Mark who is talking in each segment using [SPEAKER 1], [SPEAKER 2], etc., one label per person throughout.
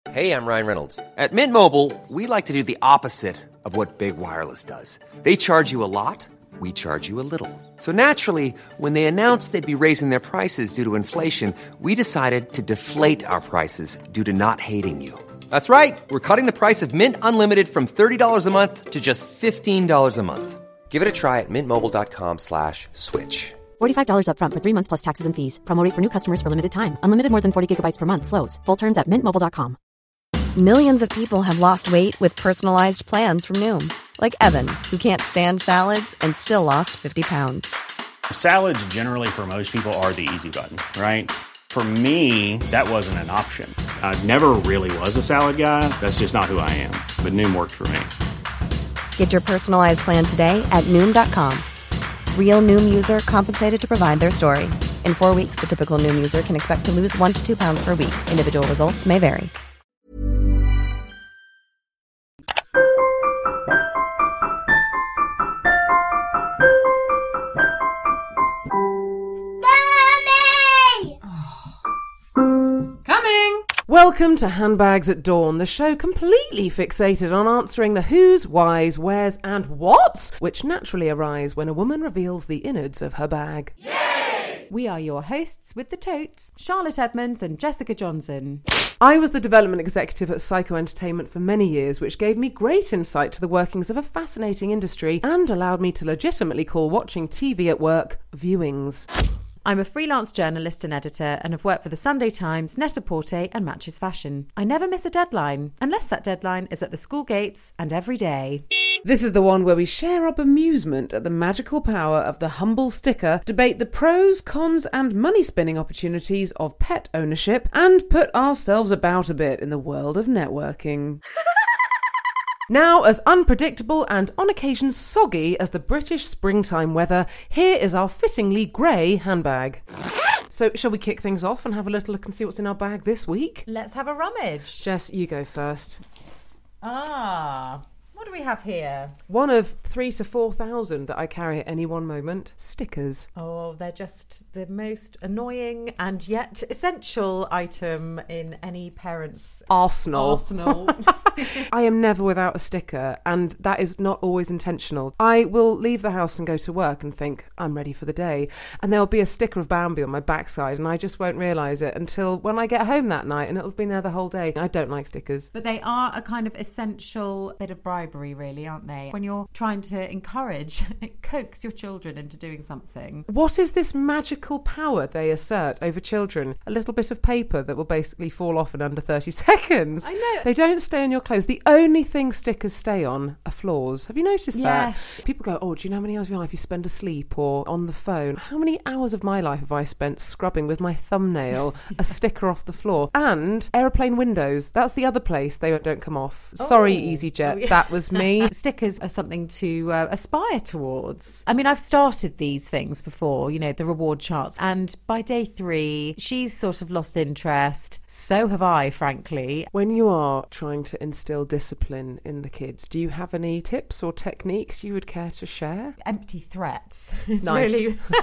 [SPEAKER 1] Hey, I'm Ryan Reynolds. At Mint Mobile, we like to do the opposite of what Big Wireless does. They charge you a lot, we charge you a little. So naturally, when they announced they'd be raising their prices due to inflation, we decided to deflate our prices due to not hating you. That's right. We're cutting the price of Mint Unlimited from $30 a month to just $15 a month. Give it a try at mintmobile.com/switch.
[SPEAKER 2] $45 up front for 3 months plus taxes and fees. Promo rate for new customers for limited time. Unlimited more than 40 gigabytes per month. Slows full terms at mintmobile.com.
[SPEAKER 3] Millions of people have lost weight with personalized plans from Noom. Like Evan, who can't stand salads and still lost 50 pounds.
[SPEAKER 4] Salads generally for most people are the easy button, right? For me, that wasn't an option. I never really was a salad guy. That's just not who I am. But Noom worked for me.
[SPEAKER 3] Get your personalized plan today at Noom.com. Real Noom user compensated to provide their story. In 4 weeks, the typical Noom user can expect to lose 1 to 2 pounds per week. Individual results may vary.
[SPEAKER 5] Welcome to Handbags at Dawn, the show completely fixated on answering the who's, whys, wheres and whats, which naturally arise when a woman reveals the innards of her bag.
[SPEAKER 6] Yay! We are your hosts with the totes, Charlotte Edmonds and Jessica Johnson.
[SPEAKER 5] I was the development executive at Psycho Entertainment for many years, which gave me great insight to the workings of a fascinating industry and allowed me to legitimately call watching TV at work viewings.
[SPEAKER 6] I'm a freelance journalist and editor and have worked for the Sunday Times, Net-a-Porter and Matches Fashion. I never miss a deadline, unless that deadline is at the school gates and every day.
[SPEAKER 5] This is the one where we share our bemusement at the magical power of the humble sticker, debate the pros, cons and money-spinning opportunities of pet ownership, and put ourselves about a bit in the world of networking. Now, as unpredictable and on occasion soggy as the British springtime weather, here is our fittingly grey handbag. So, shall we kick things off and have a little look and see what's in our bag this week?
[SPEAKER 6] Let's have a rummage.
[SPEAKER 5] Jess, you go first.
[SPEAKER 6] What do we have here?
[SPEAKER 5] One of 3,000 to 4,000 that I carry at any one moment. Stickers.
[SPEAKER 6] Oh, they're just the most annoying and yet essential item in any parent's arsenal.
[SPEAKER 5] I am never without a sticker, and that is not always intentional. I will leave the house and go to work and think, I'm ready for the day. And there'll be a sticker of Bambi on my backside, and I just won't realise it until when I get home that night, and it'll have been there the whole day. I don't like stickers.
[SPEAKER 6] But they are a kind of essential bit of bribery, really, aren't they? When you're trying to encourage, coax your children into doing something.
[SPEAKER 5] What is this magical power they assert over children? A little bit of paper that will basically fall off in under 30 seconds.
[SPEAKER 6] I know.
[SPEAKER 5] They don't stay on your clothes. The only thing stickers stay on are floors. Have you noticed that?
[SPEAKER 6] Yes.
[SPEAKER 5] People go, oh, do you know how many hours of your life you spend asleep or on the phone? How many hours of my life have I spent scrubbing with my thumbnail a sticker off the floor? And aeroplane windows. That's the other place they don't come off. Sorry, EasyJet. That was me.
[SPEAKER 6] Stickers are something to aspire towards. I mean, I've started these things before, the reward charts. And by day 3, she's sort of lost interest. So have I, frankly.
[SPEAKER 5] When you are trying to instill discipline in the kids, do you have any tips or techniques you would care to share?
[SPEAKER 6] Empty threats.
[SPEAKER 5] Nice.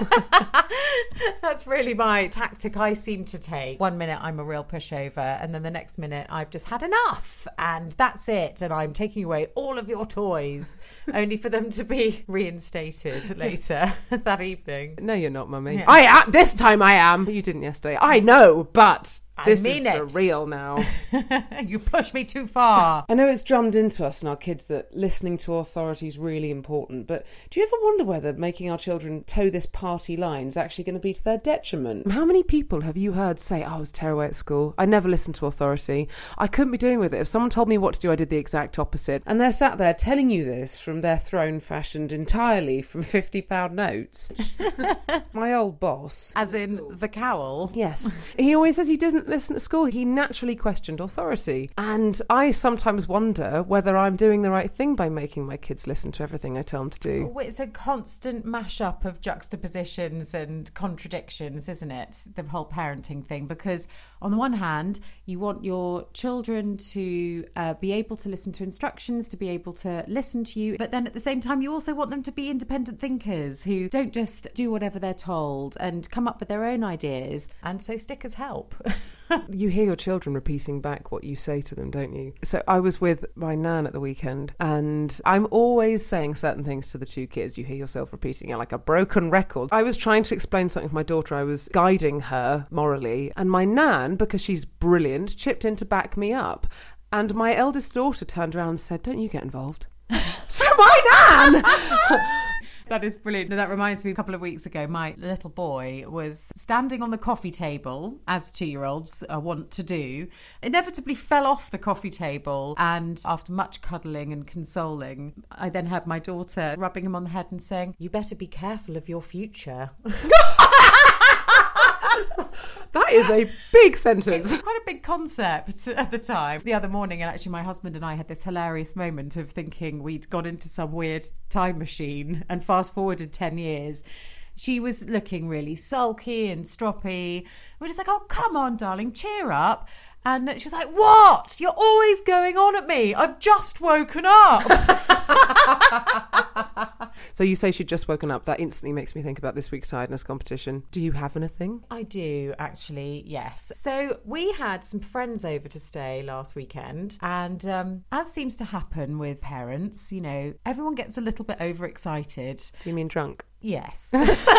[SPEAKER 6] That's really my tactic I seem to take. One minute I'm a real pushover, and then the next minute I've just had enough, and that's it, and I'm taking away all of your toys, only for them to be reinstated later that evening.
[SPEAKER 5] No, you're not, Mummy.
[SPEAKER 6] Yeah.
[SPEAKER 5] This time I am. You didn't yesterday. I know, but this is for real now.
[SPEAKER 6] You push me too far.
[SPEAKER 5] I know it's drummed into us and our kids that listening to authority is really important, but do you ever wonder whether making our children toe this party line is actually going to be to their detriment? How many people have you heard say, I was tearaway at school, I never listened to authority, I couldn't be doing with it. If someone told me what to do, I did the exact opposite. And they're sat there telling you this from their throne fashioned entirely from £50 notes. My old boss.
[SPEAKER 6] As in the cowl?
[SPEAKER 5] Yes. He always says he doesn't listen at school. He naturally questioned authority. And I sometimes wonder whether I'm doing the right thing by making my kids listen to everything I tell them to do.
[SPEAKER 6] Oh, it's a constant mashup of juxtapositions and contradictions, isn't it? The whole parenting thing. Because on the one hand, you want your children to be able to listen to instructions, to be able to listen to you. But then at the same time, you also want them to be independent thinkers who don't just do whatever they're told and come up with their own ideas. And so stickers help.
[SPEAKER 5] You hear your children repeating back what you say to them, don't you? So I was with my nan at the weekend, and I'm always saying certain things to the two kids. You hear yourself repeating it like a broken record. I was trying to explain something to my daughter. I was guiding her morally, and my nan, because she's brilliant, chipped in to back me up. And my eldest daughter turned around and said, "Don't you get involved." So my nan!
[SPEAKER 6] That is brilliant. That reminds me, a couple of weeks ago, my little boy was standing on the coffee table, as 2-year-olds want to do, inevitably fell off the coffee table, and after much cuddling and consoling, I then heard my daughter rubbing him on the head and saying, "You better be careful of your future."
[SPEAKER 5] That is a big sentence.
[SPEAKER 6] It's quite a big concept at the time. The other morning, and actually my husband and I had this hilarious moment of thinking we'd got into some weird time machine and fast forwarded 10 years. She was looking really sulky and stroppy. We're just like, "Oh, come on, darling, cheer up." And she was like, "What? You're always going on at me. I've just woken up."
[SPEAKER 5] So you say she'd just woken up. That instantly makes me think about this week's tiredness competition. Do you have anything?
[SPEAKER 6] I do, actually, yes. So we had some friends over to stay last weekend, and as seems to happen with parents, you know, everyone gets a little bit overexcited.
[SPEAKER 5] Do you mean drunk?
[SPEAKER 6] Yes.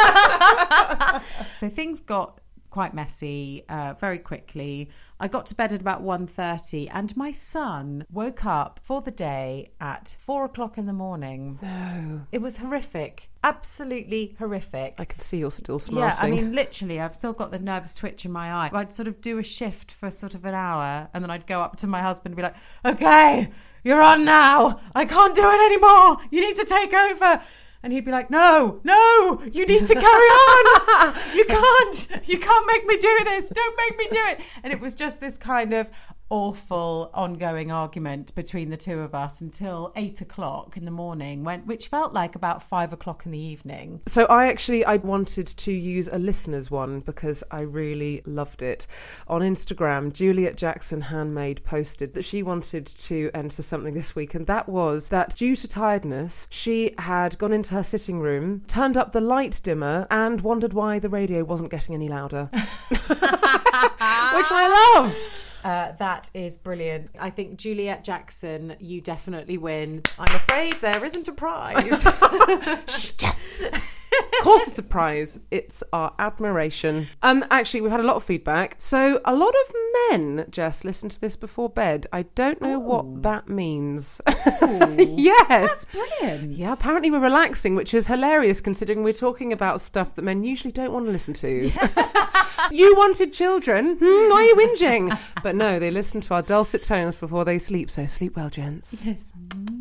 [SPEAKER 6] So things got quite messy very quickly. I got to bed at about 1:30, and my son woke up for the day at 4 o'clock in the morning.
[SPEAKER 5] No.
[SPEAKER 6] It was horrific. Absolutely horrific.
[SPEAKER 5] I can see you're still smarting.
[SPEAKER 6] Yeah, I mean, literally, I've still got the nervous twitch in my eye. I'd sort of do a shift for sort of an hour, and then I'd go up to my husband and be like, "Okay, you're on now. I can't do it anymore. You need to take over." And he'd be like, no, you need to carry on. You can't make me do this. Don't make me do it. And it was just this kind of awful ongoing argument between the two of us until 8 o'clock in the morning, which felt like about 5 o'clock in the evening.
[SPEAKER 5] So I wanted to use a listener's one because I really loved it. On Instagram, Juliet Jackson Handmade posted that she wanted to enter something this week, and that was that due to tiredness, she had gone into her sitting room, turned up the light dimmer, and wondered why the radio wasn't getting any louder. Which I loved.
[SPEAKER 6] That is brilliant. I think, Juliet Jackson, you definitely win. I'm afraid there isn't a prize.
[SPEAKER 5] Yes. Of course it's a prize. It's our admiration. Actually, we've had a lot of feedback. So a lot of men, Jess, listen to this before bed. I don't know what that means. Yes.
[SPEAKER 6] That's brilliant.
[SPEAKER 5] Yeah, apparently we're relaxing, which is hilarious considering we're talking about stuff that men usually don't want to listen to. You wanted children. Why are you whinging? But no, they listen to our dulcet tones before they sleep. So sleep well, gents.
[SPEAKER 6] Yes.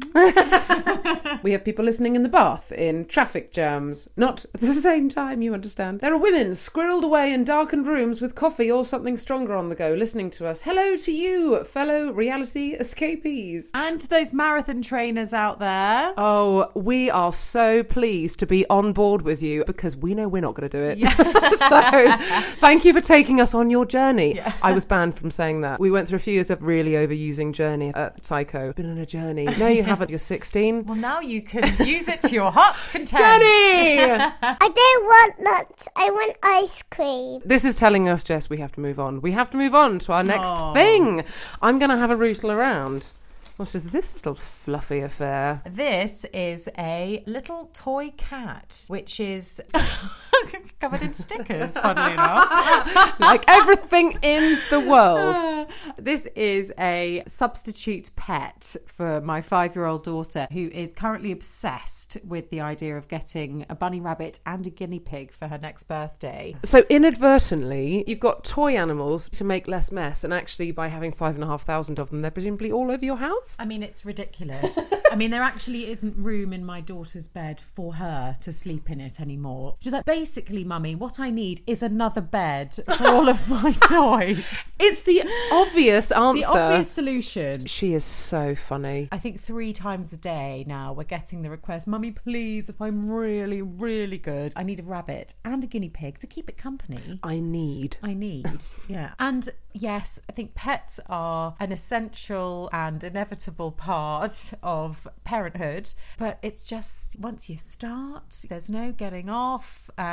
[SPEAKER 5] We have people listening in the bath, in traffic jams. Not at the same time, you understand. There are women squirreled away in darkened rooms with coffee or something stronger on the go, listening to us. Hello to you, fellow reality escapees.
[SPEAKER 6] And to those marathon trainers out there.
[SPEAKER 5] Oh, we are so pleased to be on board with you because we know we're not going to do it. Yeah. So thank you for taking us on your journey. Yeah. I was banned from saying that. We went through a few years of really overusing journey at Psycho. Been on a journey. No, you haven't. You're 16.
[SPEAKER 6] Well, now you can use it to your heart's content.
[SPEAKER 5] Johnny!
[SPEAKER 7] I don't want nuts. I want ice cream.
[SPEAKER 5] This is telling us, Jess, we have to move on. We have to move on to our next thing. I'm going to have a rootle around. What is this little fluffy affair?
[SPEAKER 6] This is a little toy cat, which is covered in stickers, funnily enough.
[SPEAKER 5] Like everything in the world.
[SPEAKER 6] This is a substitute pet for my 5-year-old daughter, who is currently obsessed with the idea of getting a bunny rabbit and a guinea pig for her next birthday.
[SPEAKER 5] So inadvertently, you've got toy animals to make less mess, and actually by having 5,500 of them, they're presumably all over your house?
[SPEAKER 6] I mean, it's ridiculous. I mean, there actually isn't room in my daughter's bed for her to sleep in it anymore. She's like, basically, Mummy, what I need is another bed for all of my toys.
[SPEAKER 5] It's the obvious answer.
[SPEAKER 6] The obvious solution.
[SPEAKER 5] She is so funny.
[SPEAKER 6] I think 3 times a day now we're getting the request, Mummy, please, if I'm really, really good, I need a rabbit and a guinea pig to keep it company.
[SPEAKER 5] I need.
[SPEAKER 6] Yeah. And yes, I think pets are an essential and inevitable part of parenthood, but it's just once you start, there's no getting off, and it's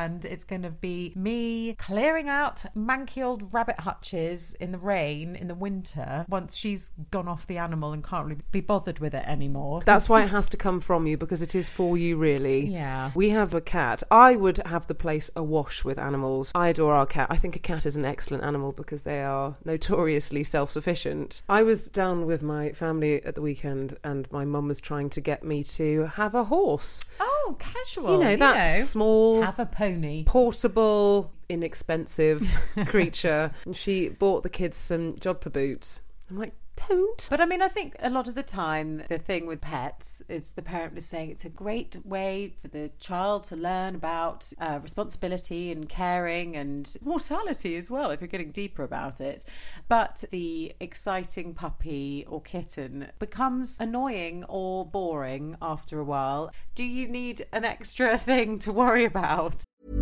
[SPEAKER 6] going to be me clearing out manky old rabbit hutches in the rain in the winter once she's gone off the animal and can't really be bothered with it anymore.
[SPEAKER 5] That's why it has to come from you, because it is for you, really.
[SPEAKER 6] Yeah.
[SPEAKER 5] We have a cat. I would have the place awash with animals. I adore our cat. I think a cat is an excellent animal because they are notoriously self-sufficient. I was down with my family at the weekend and my mum was trying to get me to have a horse.
[SPEAKER 6] Oh, casual.
[SPEAKER 5] You know, that small,
[SPEAKER 6] have a pony,
[SPEAKER 5] portable, inexpensive creature. And she bought the kids some jodhpur boots. I'm like, don't.
[SPEAKER 6] But I mean, I think a lot of the time the thing with pets is the parent was saying it's a great way for the child to learn about responsibility and caring and mortality as well, if you're getting deeper about it. But the exciting puppy or kitten becomes annoying or boring after a while. Do you need an extra thing to worry about?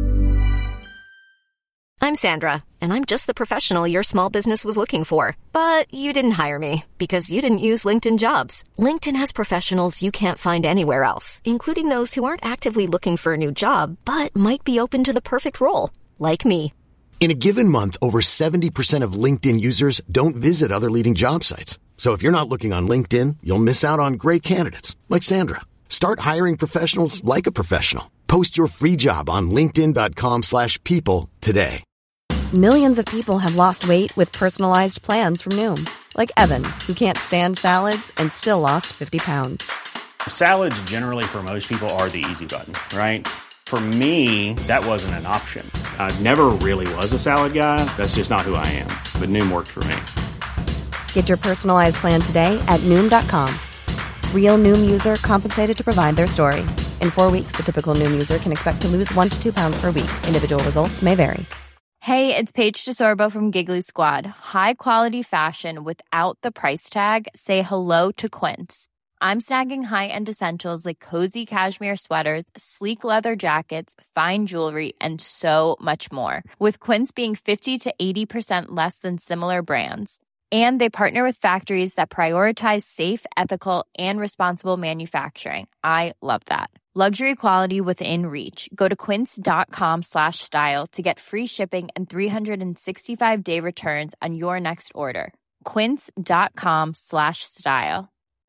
[SPEAKER 8] I'm Sandra, and I'm just the professional your small business was looking for. But you didn't hire me because you didn't use LinkedIn Jobs. LinkedIn has professionals you can't find anywhere else, including those who aren't actively looking for a new job, but might be open to the perfect role, like me.
[SPEAKER 9] In a given month, over 70% of LinkedIn users don't visit other leading job sites. So if you're not looking on LinkedIn, you'll miss out on great candidates like Sandra. Start hiring professionals like a professional. Post your free job on linkedin.com/people today.
[SPEAKER 3] Millions of people have lost weight with personalized plans from Noom. Like Evan, who can't stand salads and still lost 50 pounds.
[SPEAKER 4] Salads generally for most people are the easy button, right? For me, that wasn't an option. I never really was a salad guy. That's just not who I am. But Noom worked for me.
[SPEAKER 3] Get your personalized plan today at Noom.com. Real Noom user compensated to provide their story. In 4 weeks, the typical Noom user can expect to lose 1 to 2 pounds per week. Individual results may vary.
[SPEAKER 10] Hey, it's Paige DeSorbo from Giggly Squad. High quality fashion without the price tag. Say hello to Quince. I'm snagging high-end essentials like cozy cashmere sweaters, sleek leather jackets, fine jewelry, and so much more. With Quince being 50 to 80% less than similar brands. And they partner with factories that prioritize safe, ethical, and responsible manufacturing. I love that. Luxury quality within reach. Go to quince.com/style to get free shipping and 365-day returns on your next order. Quince.com/style.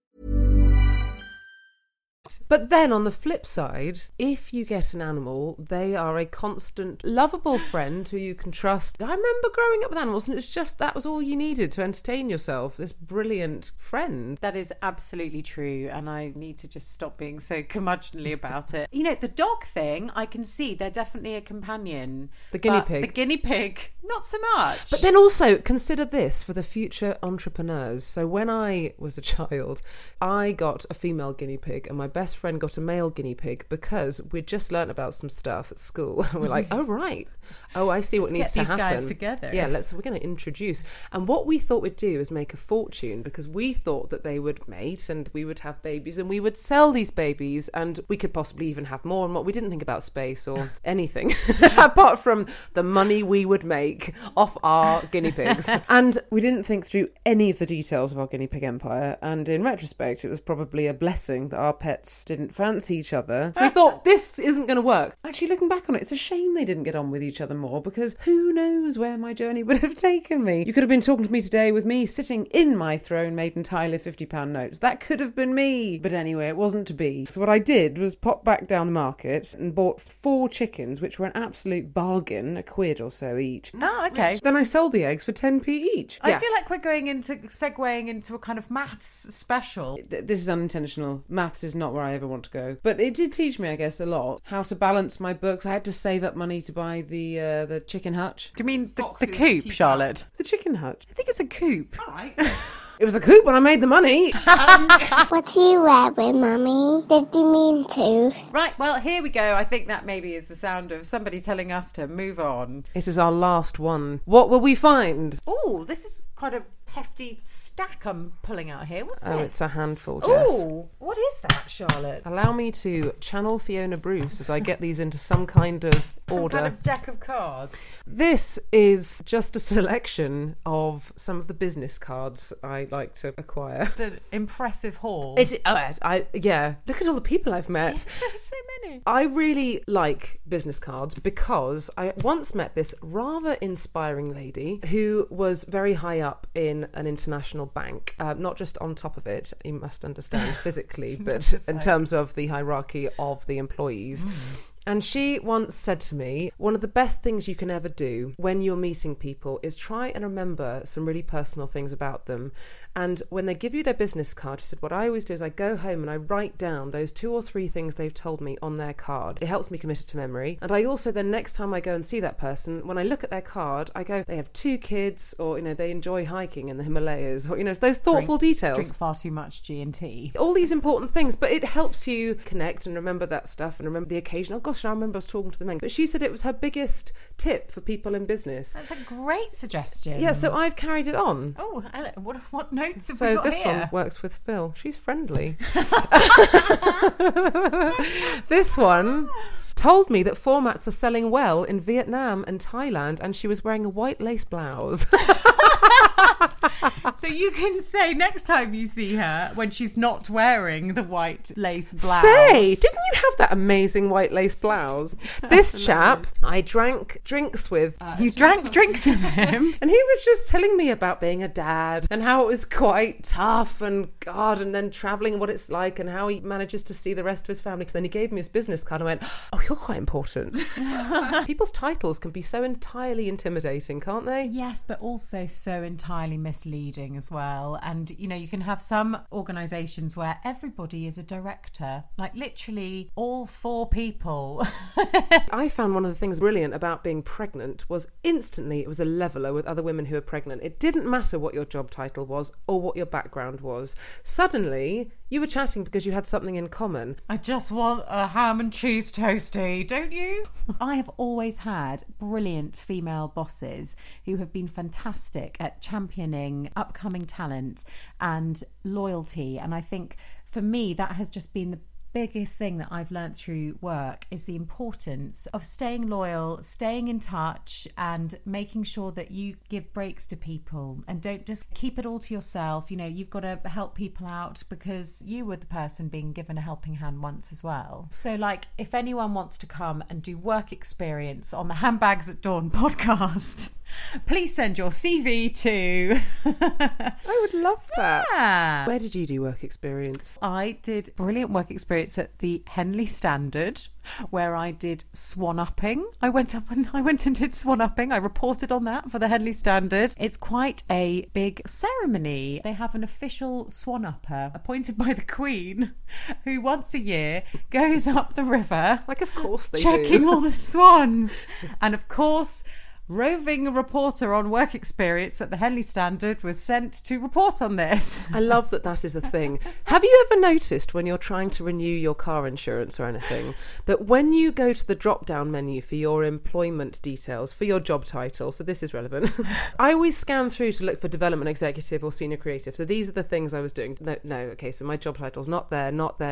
[SPEAKER 5] But then on the flip side, if you get an animal, they are a constant, lovable friend who you can trust. I remember growing up with animals and it's just that was all you needed to entertain yourself, this brilliant friend.
[SPEAKER 6] That is absolutely true, and I need to just stop being so curmudgeonly about it. You know, the dog thing, I can see they're definitely a companion.
[SPEAKER 5] The guinea pig.
[SPEAKER 6] The guinea pig, not so much.
[SPEAKER 5] But then also, consider this for the future entrepreneurs. So when I was a child, I got a female guinea pig and my best friend got a male guinea pig because we'd just learnt about some stuff at school and we're like, oh right, oh I see what needs to happen.
[SPEAKER 6] Let's get these guys together.
[SPEAKER 5] Yeah, we're going to introduce. And what we thought we'd do is make a fortune because we thought that they would mate and we would have babies and we would sell these babies and we could possibly even have more. And what we didn't think about space or anything apart from the money we would make off our guinea pigs. And we didn't think through any of the details of our guinea pig empire. And in retrospect, it was probably a blessing that our pets didn't fancy each other. We thought this isn't going to work. Actually, looking back on it, it's a shame they didn't get on with each other more because who knows where my journey would have taken me. You could have been talking to me today with me sitting in my throne made entirely of £50 notes. That could have been me. But anyway, it wasn't to be. So what I did was pop back down the market and bought 4 chickens, which were an absolute bargain, £1 or so each.
[SPEAKER 6] Oh, okay.
[SPEAKER 5] Then I sold the eggs for 10p each.
[SPEAKER 6] I feel like we're segueing into a kind of maths special.
[SPEAKER 5] This is unintentional. Maths is not where I ever want to go. But it did teach me, I guess, a lot. How to balance my books. I had to save up money to buy the chicken hutch.
[SPEAKER 6] Do you mean the coop, Charlotte?
[SPEAKER 5] The chicken hutch.
[SPEAKER 6] I think it's a coop.
[SPEAKER 5] All right. It was a coop when I made the money.
[SPEAKER 7] What are you wearing, Mummy? Did you mean to?
[SPEAKER 6] Right, well, here we go. I think that maybe is the sound of somebody telling us to move on.
[SPEAKER 5] It is our last one. What will we find?
[SPEAKER 6] Oh, this is quite a hefty stack I'm pulling out here. What's this?
[SPEAKER 5] Oh, it's a handful, Jess.
[SPEAKER 6] Oh, what is that, Charlotte?
[SPEAKER 5] Allow me to channel Fiona Bruce as I get these into some kind of order.
[SPEAKER 6] Some kind of deck of cards.
[SPEAKER 5] This is just a selection of some of the business cards I like to acquire.
[SPEAKER 6] It's an impressive haul.
[SPEAKER 5] Yeah. Look at all the people I've met.
[SPEAKER 6] So many.
[SPEAKER 5] I really like business cards because I once met this rather inspiring lady who was very high up in an international bank, not just on top of it, you must understand, physically, but in terms of the hierarchy of the employees. And she once said to me, one of the best things you can ever do when you're meeting people is try and remember some really personal things about them. And when they give you their business card, she said, what I always do is I go home and I write down those 2 or 3 things they've told me on their card. It helps me commit it to memory. And I also then, next time I go and see that person, when I look at their card, I go, they have 2 kids, or, they enjoy hiking in the Himalayas, or, it's those thoughtful details.
[SPEAKER 6] Drink far too much G&T.
[SPEAKER 5] All these important things, but it helps you connect and remember that stuff and remember the occasion. Oh gosh, I remember I was talking to the men. But she said it was her biggest tip for people in business.
[SPEAKER 6] That's a great suggestion.
[SPEAKER 5] Yeah, so I've carried it on.
[SPEAKER 6] Oh, what notes have we got
[SPEAKER 5] this
[SPEAKER 6] here?
[SPEAKER 5] one works with Phil. She's friendly. This one told me that formats are selling well in Vietnam and Thailand, and she was wearing a white lace blouse.
[SPEAKER 6] So you can say next time you see her, when she's not wearing the white lace blouse,
[SPEAKER 5] say, didn't you have that amazing white lace blouse? This chap, I drank drinks with.
[SPEAKER 6] You drank drinks with him?
[SPEAKER 5] And he was just telling me about being a dad and how it was quite tough and then travelling and what it's like and how he manages to see the rest of his family. So then he gave me his business card and I went, oh, you're quite important. People's titles can be so entirely intimidating, can't they?
[SPEAKER 6] Yes, but also so entirely misleading as well. And you can have some organisations where everybody is a director, like literally all 4 people.
[SPEAKER 5] I found one of the things brilliant about being pregnant was instantly it was a leveller with other women who were pregnant. It didn't matter what your job title was or what your background was. Suddenly you were chatting because you had something in common.
[SPEAKER 6] I just want a ham and cheese toastie, don't you? I have always had brilliant female bosses who have been fantastic at championing upcoming talent and loyalty. And I think for me, that has just been the biggest thing that I've learned through work is the importance of staying loyal, staying in touch, and making sure that you give breaks to people and don't just keep it all to yourself. You've got to help people out because you were the person being given a helping hand once as well. So if anyone wants to come and do work experience on the Handbags at Dawn podcast, please send your CV to...
[SPEAKER 5] I would love that.
[SPEAKER 6] Yeah.
[SPEAKER 5] Where did you do work experience?
[SPEAKER 6] I did brilliant work experience at the Henley Standard, where I did swan upping. I went and did swan upping. I reported on that for the Henley Standard. It's quite a big ceremony. They have an official swan upper appointed by the Queen, who once a year goes up the river.
[SPEAKER 5] Of course they
[SPEAKER 6] checking
[SPEAKER 5] do.
[SPEAKER 6] all the swans. And of course, roving reporter on work experience at the Henley Standard was sent to report on this.
[SPEAKER 5] I love that is a thing. Have you ever noticed when you're trying to renew your car insurance or anything that when you go to the drop down menu for your employment details, for your job title, so this is relevant, I always scan through to look for development executive or senior creative. So these are the things I was doing. No, okay, so my job title's not there.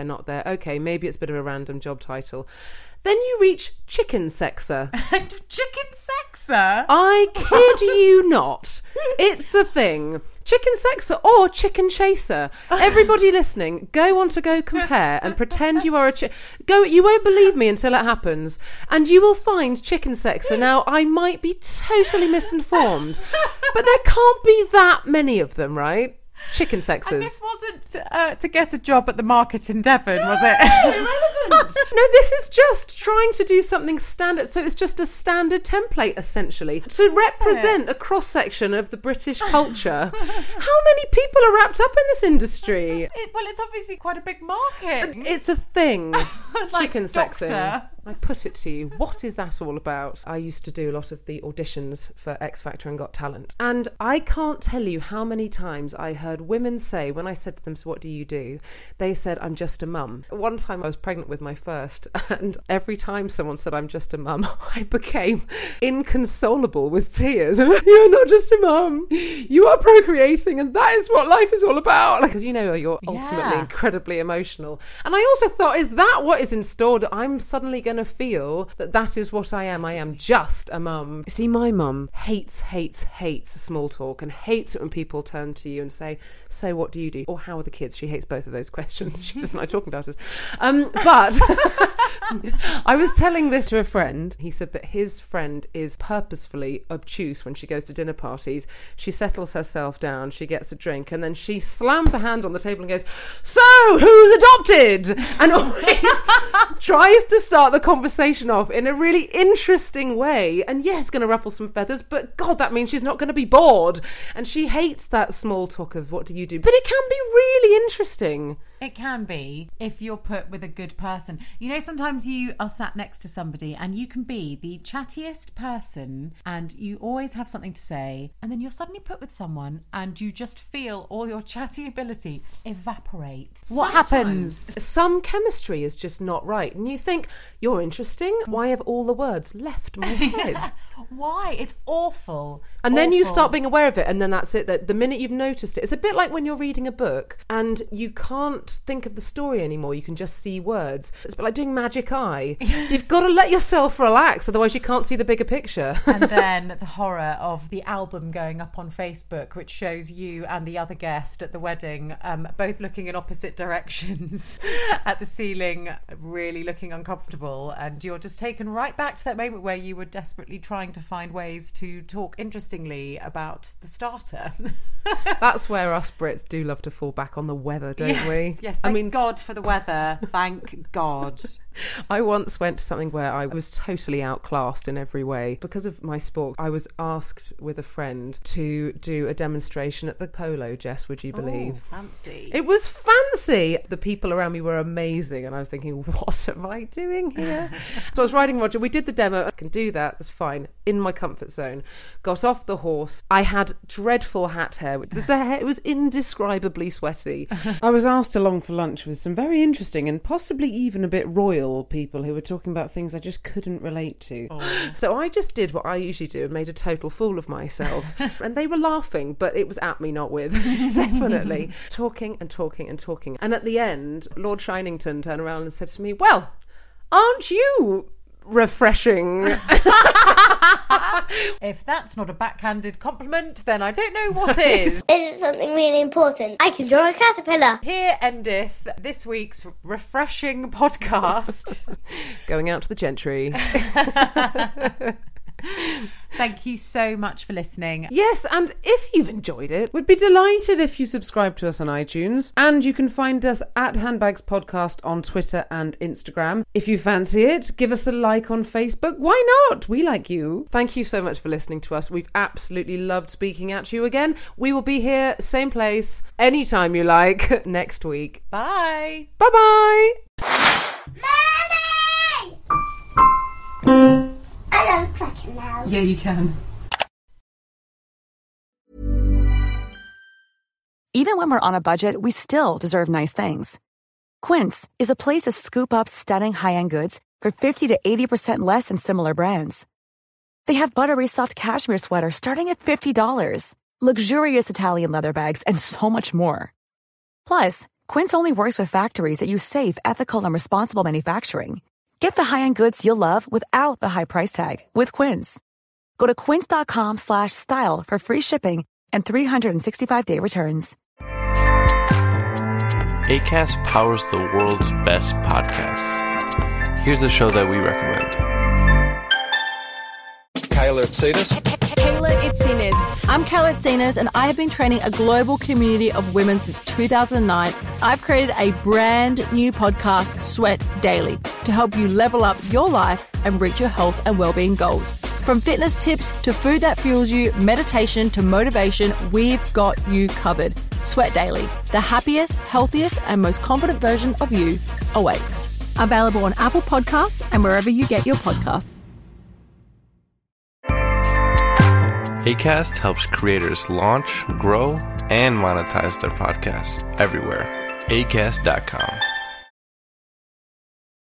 [SPEAKER 5] Okay, maybe it's a bit of a random job title. Then you reach chicken sexer.
[SPEAKER 6] Chicken sexer?
[SPEAKER 5] I kid you not. It's a thing. Chicken sexer or chicken chaser. Everybody listening, go on to Go Compare and pretend you are a you won't believe me until it happens. And you will find chicken sexer. Now, I might be totally misinformed, but there can't be that many of them, right? Chicken sexers.
[SPEAKER 6] And this wasn't to get a job at the market in Devon, was it?
[SPEAKER 5] Irrelevant. No, this is just trying to do something standard. So it's just a standard template, essentially, to represent a cross-section of the British culture. How many people are wrapped up in this industry?
[SPEAKER 6] It's obviously quite a big market.
[SPEAKER 5] It's a thing. Chicken
[SPEAKER 6] doctor.
[SPEAKER 5] sexing. I put it to you, what is that all about? I used to do a lot of the auditions for X Factor and Got Talent. And I can't tell you how many times I heard women say, when I said to them, so what do you do? They said, I'm just a mum. One time I was pregnant with my first, and every time someone said, I'm just a mum, I became inconsolable with tears. You're not just a mum. You are procreating, and that is what life is all about. Because you're ultimately incredibly emotional. And I also thought, is that what is is installed, I'm suddenly going to feel that is what I am. I am just a mum. See, my mum hates small talk and hates it when people turn to you and say, so what do you do? Or how are the kids? She hates both of those questions. She doesn't like talking about us. But I was telling this to a friend. He said that his friend is purposefully obtuse when she goes to dinner parties. She settles herself down, she gets a drink, and then she slams a hand on the table and goes, so who's adopted? And always tries to start the conversation off in a really interesting way. And yes, going to ruffle some feathers, but God, that means she's not going to be bored. And she hates that small talk of what do you do? But it can be really interesting.
[SPEAKER 6] It can be if you're put with a good person. You know, sometimes you are sat next to somebody and you can be the chattiest person and you always have something to say, and then you're suddenly put with someone and you just feel all your chatty ability evaporate. What happens?
[SPEAKER 5] Some chemistry is just not right. And you think, you're interesting. Why have all the words left my head?
[SPEAKER 6] Why? It's awful.
[SPEAKER 5] And then you start being aware of it, and then that's it. That the minute you've noticed it, it's a bit like when you're reading a book and you can't think of the story anymore. You can just see words. It's a bit like doing magic eye. You've got to let yourself relax, otherwise you can't see the bigger picture.
[SPEAKER 6] And then the horror of the album going up on Facebook, which shows you and the other guest at the wedding both looking in opposite directions at the ceiling, really looking uncomfortable, and you're just taken right back to that moment where you were desperately trying to find ways to talk interestingly about the starter.
[SPEAKER 5] That's where us Brits do love to fall back on the weather, don't we?
[SPEAKER 6] Yes, thank God for the weather. Thank God.
[SPEAKER 5] I once went to something where I was totally outclassed in every way. Because of my sport, I was asked with a friend to do a demonstration at the polo, Jess, would you believe?
[SPEAKER 6] Oh, fancy.
[SPEAKER 5] It was fancy. The people around me were amazing, and I was thinking, what am I doing here? So I was riding Roger. We did the demo. I can do that. That's fine. In my comfort zone. Got off the horse. I had dreadful hat hair. The hair, it was indescribably sweaty. I was asked along for lunch with some very interesting and possibly even a bit royal people who were talking about things I just couldn't relate to. So I just did what I usually do and made a total fool of myself. And they were laughing, but it was at me, not with. Definitely. Talking and talking and talking. And at the end, Lord Shinington turned around and said to me, well, aren't you refreshing?
[SPEAKER 6] If that's not a backhanded compliment, then I don't know what is.
[SPEAKER 7] Is it something really important? I can draw a caterpillar.
[SPEAKER 6] Here endeth this week's refreshing podcast.
[SPEAKER 5] Going out to the gentry.
[SPEAKER 6] Thank you so much for listening.
[SPEAKER 5] Yes, and if you've enjoyed it, we'd be delighted if you subscribe to us on iTunes. And you can find us at Handbags Podcast on Twitter and Instagram. If you fancy it, give us a like on Facebook. Why not? We like you. Thank you so much for listening to us. We've absolutely loved speaking at you again. We will be here, same place, anytime you like, next week.
[SPEAKER 6] Bye.
[SPEAKER 5] Bye-bye.
[SPEAKER 7] Mommy! I love clucking now.
[SPEAKER 5] Yeah, you can.
[SPEAKER 11] Even when we're on a budget, we still deserve nice things. Quince is a place to scoop up stunning high-end goods for 50 to 80% less than similar brands. They have buttery soft cashmere sweaters starting at $50, luxurious Italian leather bags, and so much more. Plus, Quince only works with factories that use safe, ethical, and responsible manufacturing. Get the high-end goods you'll love without the high price tag with Quince. Go to quince.com/style for free shipping and 365-day returns.
[SPEAKER 12] Acast powers the world's best podcasts. Here's a show that we recommend.
[SPEAKER 13] Kayla Itsinas.
[SPEAKER 14] Kayla Itsinas. I'm Kayla Itsinas, and I have been training a global community of women since 2009. I've created a brand new podcast, Sweat Daily, to help you level up your life and reach your health and well-being goals. From fitness tips to food that fuels you, meditation to motivation, we've got you covered. Sweat Daily, the happiest, healthiest, and most confident version of you awaits. Available on Apple Podcasts and wherever you get your podcasts.
[SPEAKER 12] Acast helps creators launch, grow, and monetize their podcasts everywhere. Acast.com.